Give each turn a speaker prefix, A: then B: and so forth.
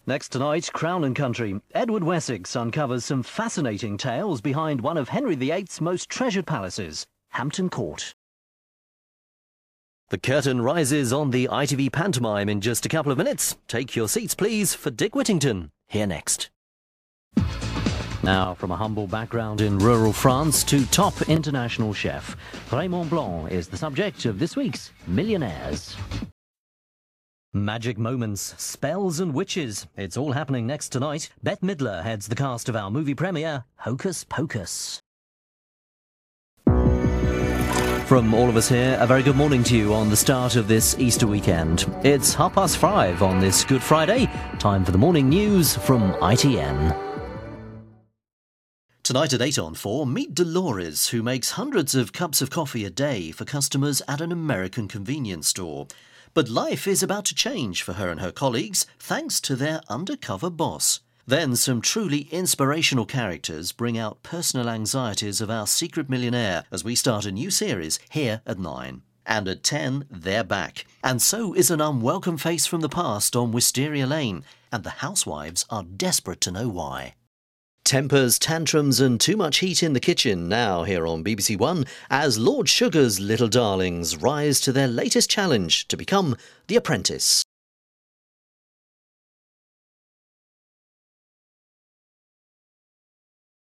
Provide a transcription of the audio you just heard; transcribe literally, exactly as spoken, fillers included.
A: Next tonight, Crown and Country. Edward Wessex uncovers some fascinating tales behind one of Henry the Eighth's most treasured palaces, Hampton Court. The curtain rises on the I T V pantomime in just a couple of minutes. Take your seats, please, for Dick Whittington. Here next. Now, from a humble background in rural France to top international chef, Raymond Blanc is the subject of this week's Millionaires. Magic moments, spells and witches. It's all happening next tonight. Bette Midler heads the cast of our movie premiere, Hocus Pocus. From all of us here, a very good morning to you on the start of this Easter weekend. It's half past five on this Good Friday. Time for the morning news from I T N. Tonight at eight on four, meet Dolores, who makes hundreds of cups of coffee a day for customers at an American convenience store. But life is about to change for her and her colleagues, thanks to their undercover boss. Then some truly inspirational characters bring out personal anxieties of our secret millionaire as we start a new series here at nine. And at ten, they're back. And so is an unwelcome face from the past on Wisteria Lane, and the housewives are desperate to know why. Tempers, tantrums and too much heat in the kitchen now here on B B C One as Lord Sugar's little darlings rise to their latest challenge to become The Apprentice.